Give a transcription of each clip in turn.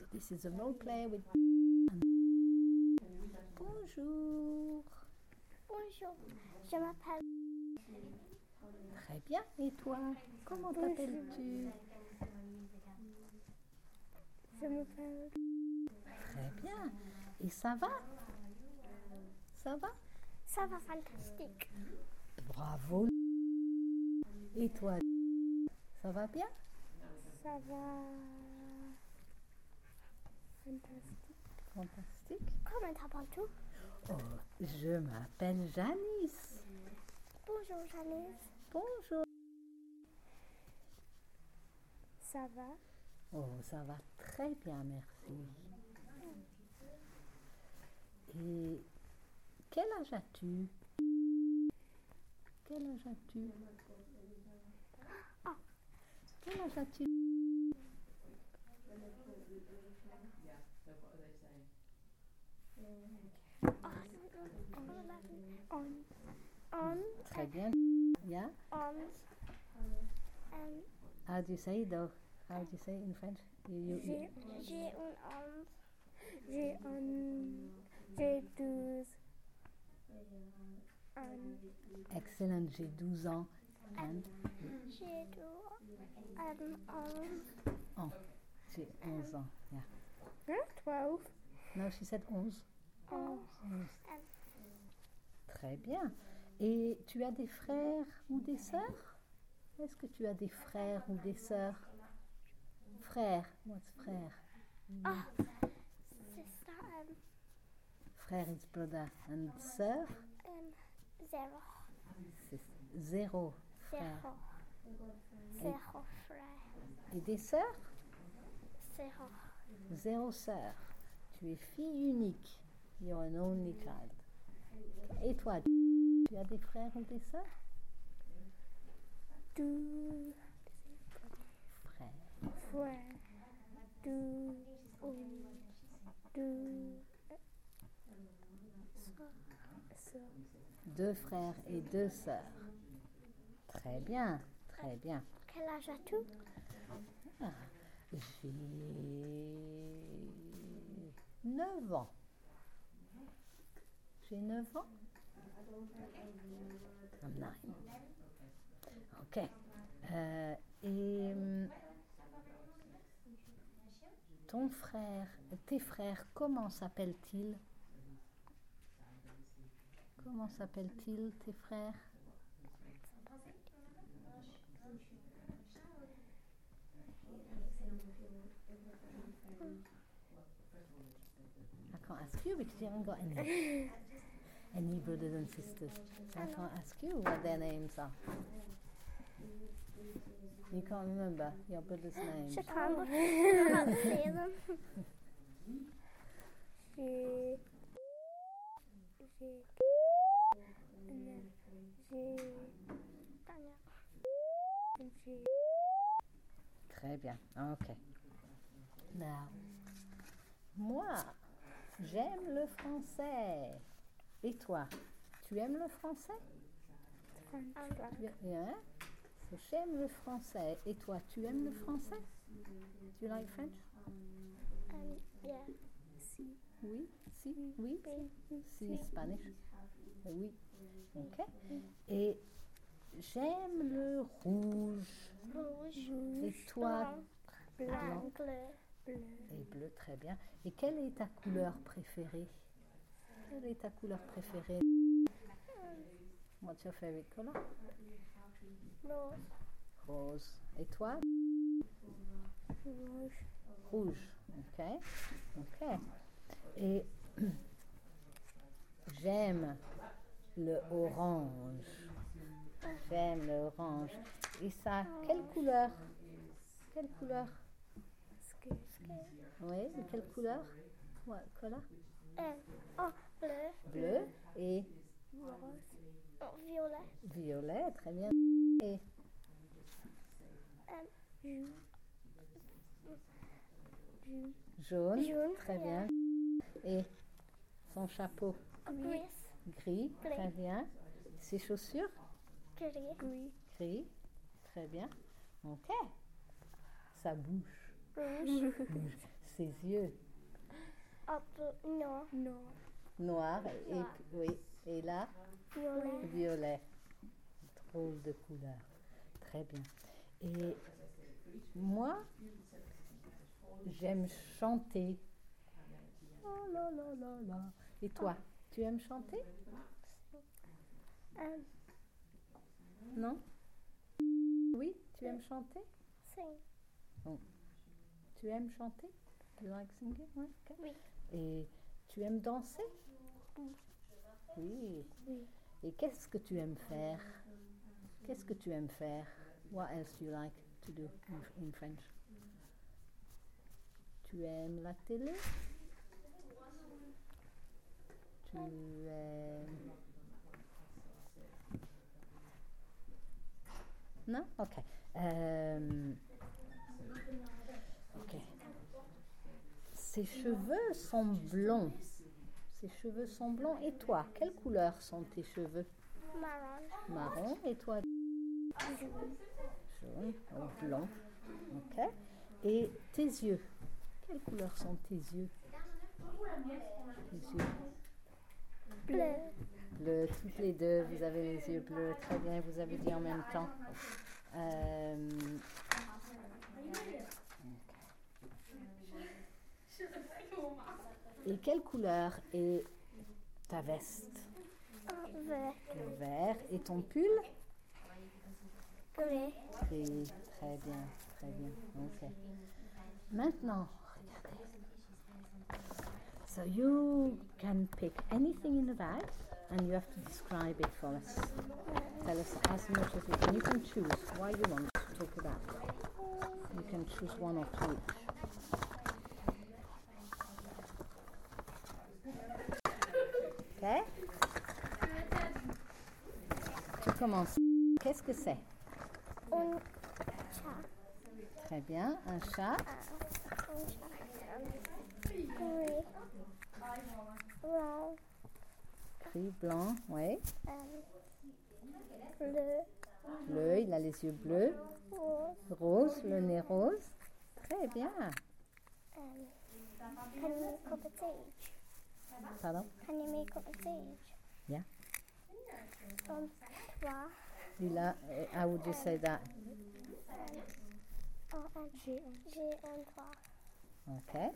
this is a role play with. Bonjour. Bonjour, je m'appelle. Très bien. Et toi, comment t'appelles-tu? Je m'appelle. Très bien. Et ça va? Ça va? Ça va fantastique. Bravo. Et toi, ça va bien? Ça va fantastique. Fantastique. Comment t'appelles-tu? Oh, je m'appelle Janice. Bonjour Janice. Bonjour. Ça va? Oh, ça va très bien, merci. Et quel âge as-tu? Quel âge as-tu? Ah. Quel âge as-tu? Très bien. Yeah? How do you say it though? How do you say it in French? J'ai j'ai 12 ans. Excellent, j'ai 12 ans. And J'ai 11 oh, j'ai 11 ans. Yeah. 12. No, she said 11. Oh. 11. Très bien. Et tu as des frères ou des sœurs? Est-ce que tu as des frères ou des sœurs? Frère, what's frère? Ah, c'est ça. Frère is brother. And sœur? Zéro. C'est 0 frère. Zéro frère. Et des sœurs? Zéro. 0 sœur. Tu es fille unique. You're an only child. Et toi, tu as des frères ou des sœurs? 2 Frères. frères. 2 sœurs. 2 frères et 2 sœurs. Très bien, très bien. Quel âge as-tu? Ah, j'ai 9 ans. J'ai 9 ans? I'm 9. Ok. Ton frère, tes frères, comment s'appellent-ils? Comment s'appellent-ils, tes frères? I can't ask you because you haven't got any brothers and sisters. So I can't ask you what their names are. You can't remember your brother's names. Je kan not say them. Très bien. Ok. Now, moi, j'aime le français. Et toi, tu aimes le français? Yeah. So, j'aime le français. Et toi, tu aimes le français? Do you like French? Yeah. Oui. Si. Oui. Si. Spanish. Oui. Ok. Et j'aime le rouge. Rouge. Et toi? Blanc. Bleu. Et bleu, très bien. Et quelle est ta couleur préférée? Quelle est ta couleur préférée? What's your favorite color? Rose. Rose. Et toi? Rouge. Rouge. Ok. Ok. Et j'aime le orange. J'aime le orange. Et ça, quelle couleur? Quelle couleur? Oui, et quelle couleur? What color? Bleu. Bleu et Rose. Violet. violet, très bien. Et jaune, Jaune, très yeah. bien. Et son chapeau? Gris. Gris, très bien. Ses chaussures? Gris. Gris, très bien. Ok. Sa bouche? Rouge. ses yeux? Non. Noir et, oui, et là, Violet. violet. Drôle de couleur. Très bien. Et moi, j'aime chanter. Oh là là là là. Et toi, tu aimes chanter? Non? Oui, tu aimes chanter? Sing. Tu aimes chanter? You like singing? Ouais, ok. Oui. Et tu aimes danser? Oui. Oui. Oui. Et qu'est-ce que tu aimes faire? Qu'est-ce que tu aimes faire? What else do you like to do in French? Tu aimes la télé? Tu aimes... Non? Ok. Ok. Ses cheveux sont blonds. Ses cheveux sont blonds. Et toi, quelle couleur sont tes cheveux? Marron. Marron. Et toi? Jaune ou blond. Ok. Et tes yeux? Quelle couleur sont tes yeux? Tes yeux? Bleu. Bleu. Toutes les deux, vous avez les yeux bleus. Très bien, vous avez dit en même temps. Et quelle couleur est ta veste? Vert. Le vert. Et ton pull? Gris. Gris. Très bien, très bien. Ok. Maintenant, regardez. So you can pick anything in the bag and you have to describe it for us. Tell us as much as you can. You can choose what you want to talk about. You can choose one or two each. Ok? Tu commences. Qu'est-ce que c'est? Un chat. Très bien. Un chat. Gris. Brown. Gris, blanc. Oui. Bleu. Bleu. Il a les yeux bleus. Rose. Rose. Le nez rose. Très bien. Can you make up a stage? Pardon? Can you make up a stage? Yeah. Trois. Il a, how would you say that? J'ai un trois. Ok.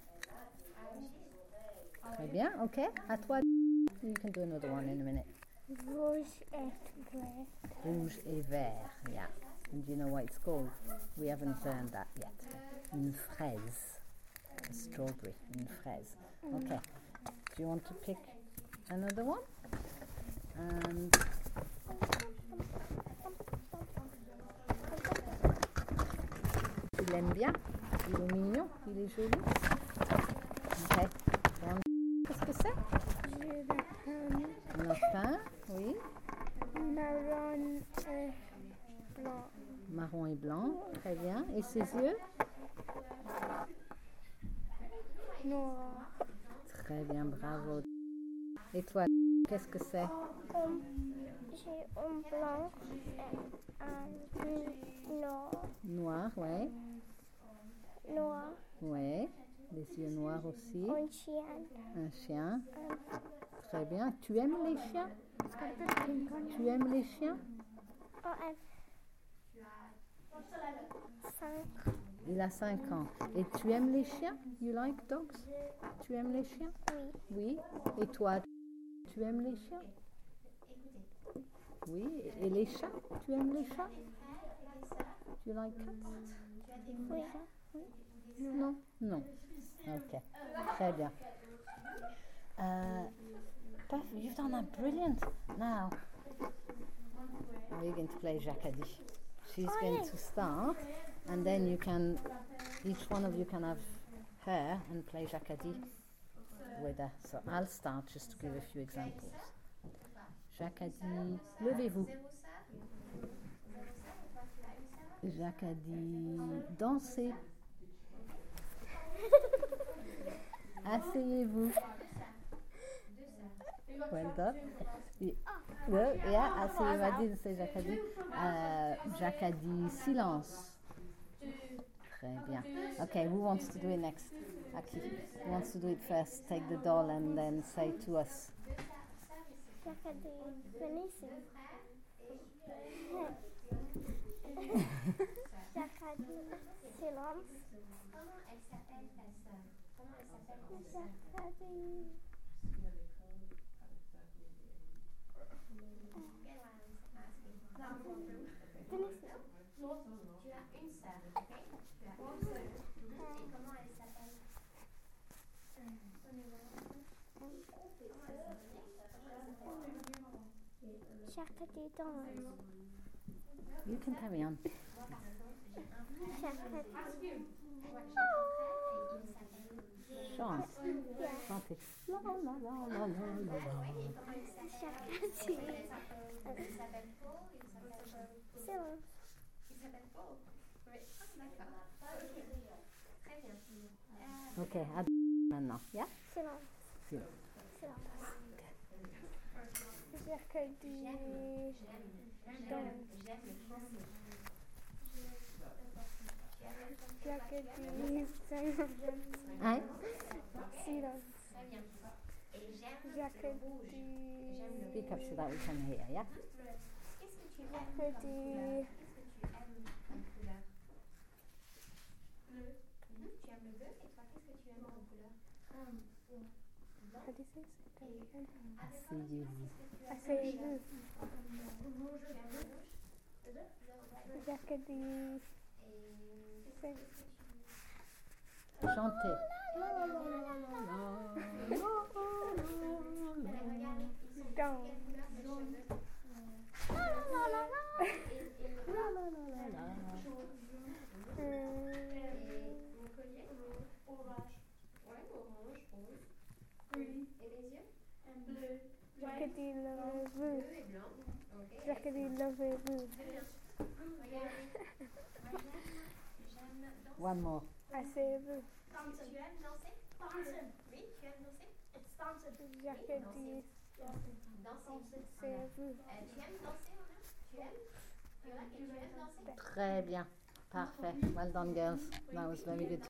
Très bien. Ok. À toi. You can do another one in a minute. Rouge et bleu. Rouge et vert. Yeah. And do you know what it's called? We haven't learned that yet. Une fraise. A strawberry. Une fraise. Okay. Do you want to pick another one? And il aime bien. Il est mignon. Il est joli. Ok. Qu'est-ce que c'est? J'ai Un lapin. Oui. marron et blanc. Marron et blanc. Très bien. Et ses yeux? Noir. Très bien. Bravo. Et toi, qu'est-ce que c'est? J'ai un blanc et un noir. Noir, ouais. Noir. Ouais. Les yeux noirs aussi. Un chien. Un chien. Très bien. Tu aimes les chiens? Tu aimes les chiens? Cinq. Il a 5 ans. Et tu aimes les chiens? You like dogs? Tu aimes les chiens? Oui. Oui. Et toi, tu aimes les chiens? Oui. Et les chats? Tu aimes les chats? You like cats? Oui. Non. Non. Ok. Très bien. You've done that brilliant. Now, we're going to play Jacadi. She's going to start, and then you can, each one of you can have her and play Jacadi with her. So I'll start just to give a few examples. Jacadi, levez-vous. Jacadi, dansez. Asseyez-vous. Well done. Well, yeah, asseyez-vous. I didn't say Jacadi. Jacadi, silence. Très bien. Okay, who wants to do it next? Aki, who wants to do it first? Take the doll and then say to us. Jacques Venise. Jacques silence. Comment elle s'appelle ta sœur? Comment elle s'appelle ta sœur? Jacques Venise. Tu as une sœur, ok? Tu as une sœur. Et comment elle s'appelle? Jacques danse. You can carry on. Jacques Chante. Chantez. La la la la la la. Jacques Il s'appelle Paul, silence. Il s'appelle Paul. Oui. D'accord. Très bien. Ok, à maintenant. Yeah? Silence. Silence. Silence. Jacques danse. J'aime le français. Jacques silence. Hein? Silence. Très bien. Et j'aime Jacques le rouge. J'aime le Speak up so that we can hear, yeah? Qu'est-ce que tu aimes Jacques comme couleur? Qu'est-ce que tu aimes comme couleur? Bleu. Tu aimes le bleu? Et toi, qu'est-ce que tu aimes comme couleur? How do you say it? Asseyez-vous. Asseyez-vous. Rouge. Tu aimes le rouge? Jacques Chantez. danse. Jacques dit levez-vous. Jacques dit levez-vous. One more. Asseyez-vous. Tu aimes danser? Oui, tu aimes danser? Jacques dit Danser. asseyez-vous. Tu aimes danser, Anna? Tu aimes? Tu aimes danser? Très bien. Parfait. Well done, girls. That was very good.